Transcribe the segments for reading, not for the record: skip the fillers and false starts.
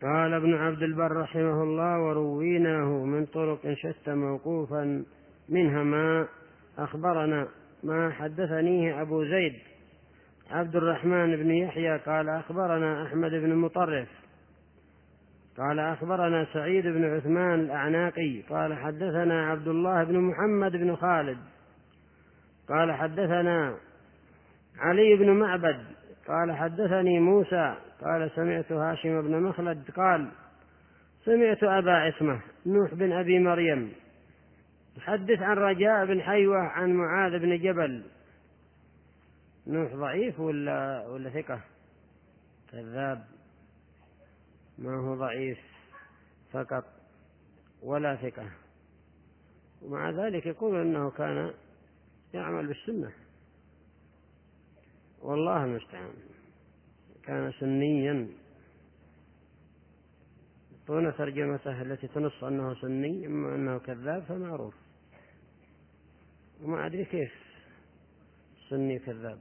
قال ابن عبد البر رحمه الله: ورويناه من طرق شتى موقوفا، منها ما أخبرنا ما حدثنيه أبو زيد عبد الرحمن بن يحيى قال أخبرنا أحمد بن مطرف قال أخبرنا سعيد بن عثمان الأعناقي قال حدثنا عبد الله بن محمد بن خالد قال حدثنا علي بن معبد قال حدثني موسى قال سمعت هاشم بن مخلد قال سمعت أبا عصمة نوح بن أبي مريم يحدث عن رجاء بن حيوة عن معاذ بن جبل. نوح ضعيف ولا ثقة؟ كذاب، ما هو ضعيف فقط ولا ثقة، ومع ذلك يقول أنه كان يعمل بالسنة، والله المستعان، كان سنيا. طول ترجمته التي تنص أنه سني، أما أنه كذاب فمعروف، وما أدري كيف سني كذاب،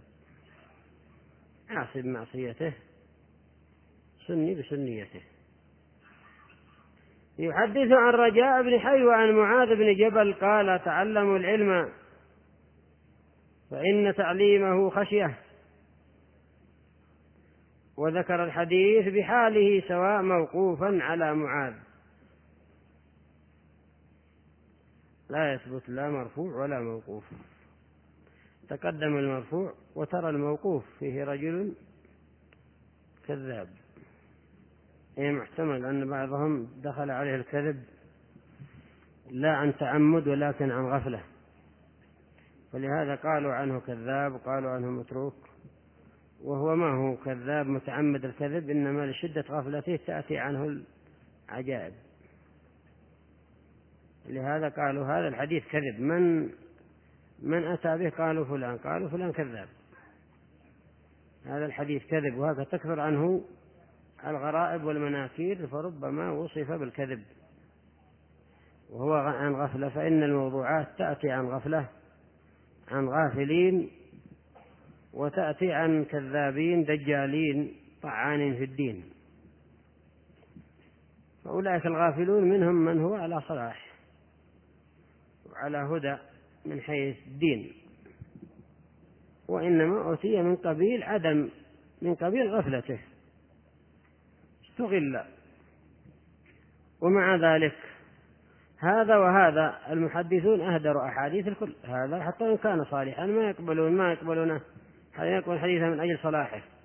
عاصي بمعصيته سني بسنيته. يحدث عن رجاء بن حيوة عن معاذ بن جبل قال تعلموا العلم فإن تعليمه خشية، وذكر الحديث بحاله سواء موقوفا على معاذ، لا يثبت لا مرفوع ولا موقوف. تقدم المرفوع وترى الموقوف فيه رجل كذاب، محتمل أن بعضهم دخل عليه الكذب لا عن تعمد ولكن عن غفلة، فلهذا قالوا عنه كذاب وقالوا عنه متروك، وهو ما هو كذاب متعمد الكذب، إنما لشدة غفلته تأتي عنه العجائب. لهذا قالوا هذا الحديث كذب، من أتى به قالوا فلان كذاب، هذا الحديث كذب، وهذا تكثر عنه الغرائب والمناكير، فربما وصف بالكذب وهو عن غفلة، فإن الموضوعات تأتي عن غفلة عن غافلين، وتأتي عن كذابين دجالين طعانين في الدين. فأولئك الغافلون منهم من هو على صلاح وعلى هدى من حيث الدين، وإنما أوتي من قبيل غفلته، استغل. ومع ذلك هذا وهذا المحدثون أهدروا أحاديث الكل، هذا حتى إن كان صالحا ما يقبلونه، هل يقبل حديثا من أجل صلاحه،